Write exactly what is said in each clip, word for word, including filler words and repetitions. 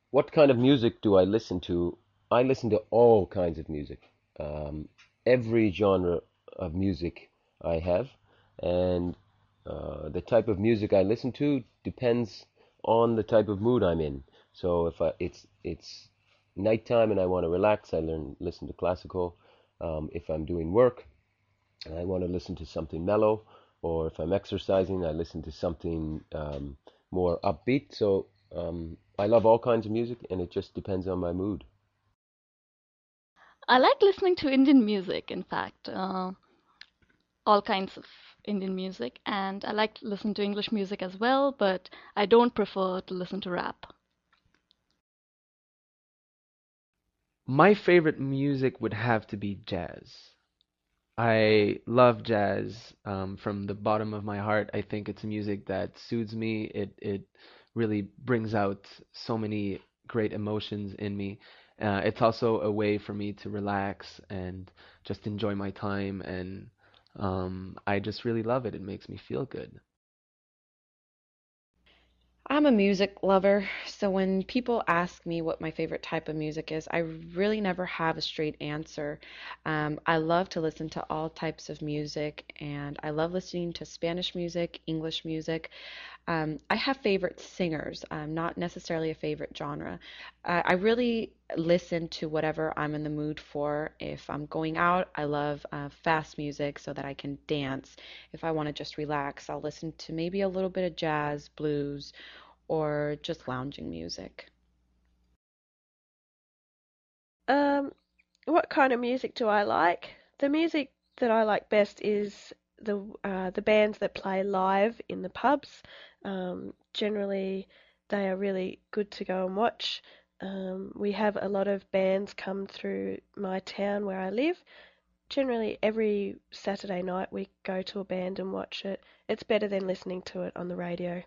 What kind of music do I listen to? I listen to all kinds of music, um, every genre of music I have, and uh, the type of music I listen to depends on the type of mood I'm in. So if I, it's it's nighttime and I want to relax, I learn listen to classical. Um, if I'm doing work and I want to listen to something mellow, or if I'm exercising, I listen to something um, more upbeat. So um, I love all kinds of music, and it just depends on my mood. I like listening to Indian music, in fact, uh, all kinds of Indian music, and I like to listen to English music as well, but I don't prefer to listen to rap. My favorite music would have to be jazz. I love jazz um, from the bottom of my heart. I think it's music that soothes me. It it really brings out so many great emotions in me. Uh, it's also a way for me to relax and just enjoy my time, and um, I just really love it. It makes me feel good. I'm a music lover, so when people ask me what my favorite type of music is, I really never have a straight answer. Um, I love to listen to all types of music, and I love listening to Spanish music, English music. Um, I have favorite singers, um, not necessarily a favorite genre. Uh, I really listen to whatever I'm in the mood for. If I'm going out, I love uh, fast music so that I can dance. If I want to just relax, I'll listen to maybe a little bit of jazz, blues, or just lounging music. Um, what kind of music do I like? The music that I like best is the uh, the bands that play live in the pubs. Um, generally, they are really good to go and watch. Um, we have a lot of bands come through my town where I live. Generally, every Saturday night we go to a band and watch it. It's better than listening to it on the radio.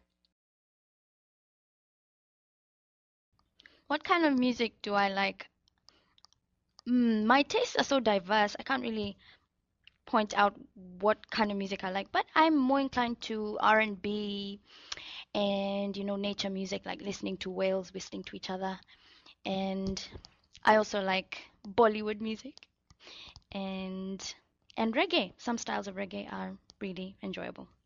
What kind of music do I like? Mm, my tastes are so diverse. I can't really point out what kind of music I like, but I'm more inclined to R and B and and you know nature music, like listening to whales whistling to each other. And I also like Bollywood music and and reggae. Some styles of reggae are really enjoyable.